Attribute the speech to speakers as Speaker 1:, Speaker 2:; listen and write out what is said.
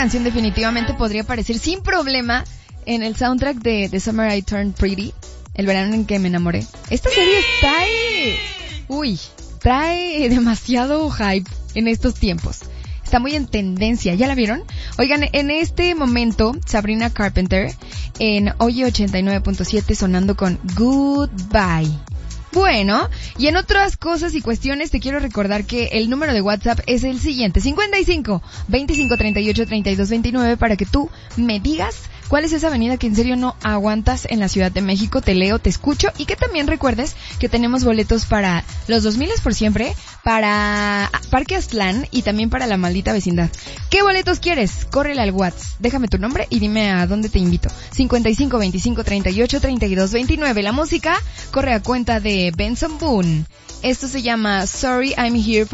Speaker 1: canción definitivamente podría aparecer sin problema en el soundtrack de The Summer I Turned Pretty, el verano en que me enamoré. Esta serie trae demasiado hype en estos tiempos. Está muy en tendencia, ¿ya la vieron? Oigan, en este momento, Sabrina Carpenter en Oye 89.7 sonando con Goodbye. Bueno, y en otras cosas y cuestiones te quiero recordar que el número de WhatsApp es el siguiente, 55 25 38 32 29, para que tú me digas cuál es esa avenida que en serio no aguantas en la Ciudad de México. Te leo, te escucho, y que también recuerdes que tenemos boletos para los 2000 por siempre, para Parque Aztlán y también para La Maldita Vecindad. ¿Qué boletos quieres? Córrele al WhatsApp, déjame tu nombre y dime a dónde te invito. 55 25 38 32 29. La música corre a cuenta de Benson Boone. Esto se llama Sorry I'm Here for